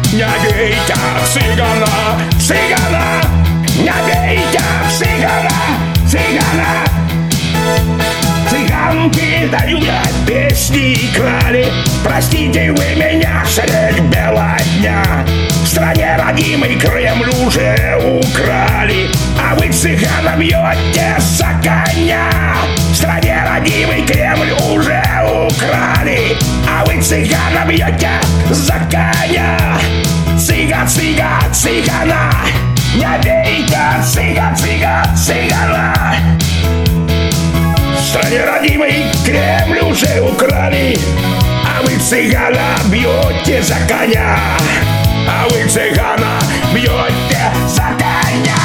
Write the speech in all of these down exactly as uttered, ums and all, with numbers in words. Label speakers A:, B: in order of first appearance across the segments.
A: не бейте цыгана, цыгана, не бейте цыгана, цыгана. Цыганки дают песни и крали, простите вы меня средь бела дня. В стране родимый Кремль уже украли, а вы цыгана бьете за коня. В стране родимый Кремль уже украли, а вы цыгана бьете за коня. Цыга, цыга, цыгана, не бейте цыга, цыга, цыгана. В стране родимый Кремль уже украли, а вы цыгана бьете за коня. А вы цыгана бьете за коня.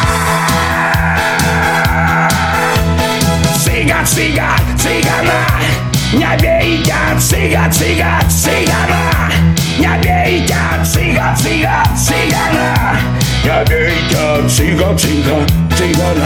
A: Цыга, цыга, цыгана, не бейте цыга, цыга, цыгана, не бейте цыга, цыга, цыгана, не бейте цыга, цыга, цыгана.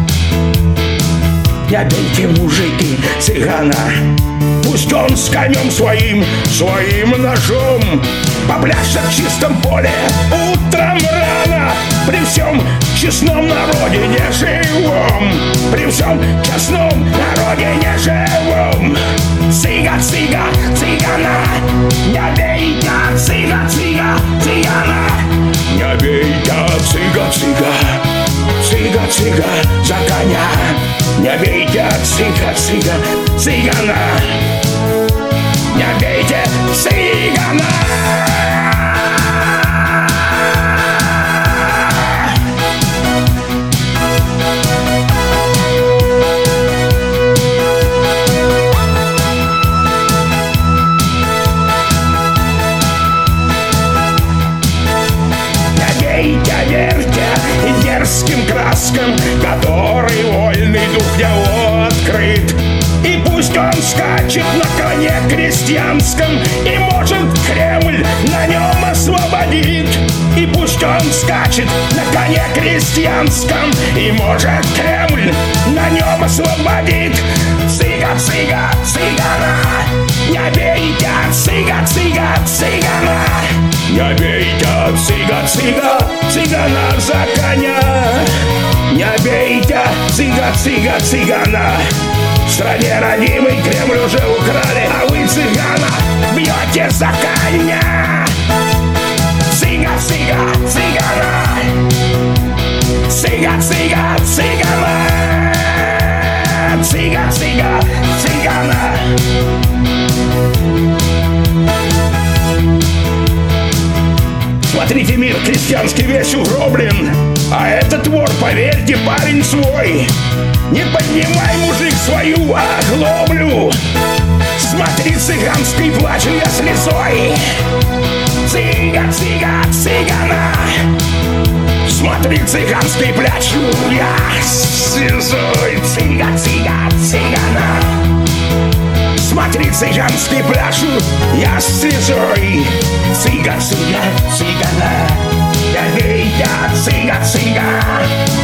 A: Не бейте, мужики, цыгана, пусть он с конем своим, своим ножом попляшет в чистом поле утром рано. При всем честном народе не живом, при всем честном народе не живом. Цыга, цыга, цыгана, не бейте цыга, цыга, цыгана, не бейте цыга, цыга, цыга, цыга за коня. Не бейте цыга, цыга, цыгана, не бейте цыгана. Не бейте, верьте дерзким краскам, который вольный дух его открыт. И пусть он скачет на коне крестьянском, и может Кремль на нем освободит. И пусть он скачет на коне крестьянском, и может Кремль на нем освободит. Цыга, цыга, цыгана, не бейте цыга, цыга, цыгана, не бейте цыга, цыга, цыгана за коня. Не бейте цыга, цыга, цыгана. В стране родимый Кремль уже украли, а вы цыгана бьете за коня. Цыга, цыга, цыгана, цыга, цыга, цыгана, цыга, цыга, цыгана. Смотрите, мир крестьянский весь угроблен, а этот вор, поверьте, парень свой. Не поднимай, мужик, свою оглоблю. Смотри, цыганский плач я слезой. Цыга, цыга, цыгана. Смотри, цыганский плач я слезой. Цыга, цыга, цыгана. Смотри, цыганский пляж я слезой. Цыга, цыга, цыгана, не бейте цыга, цыга,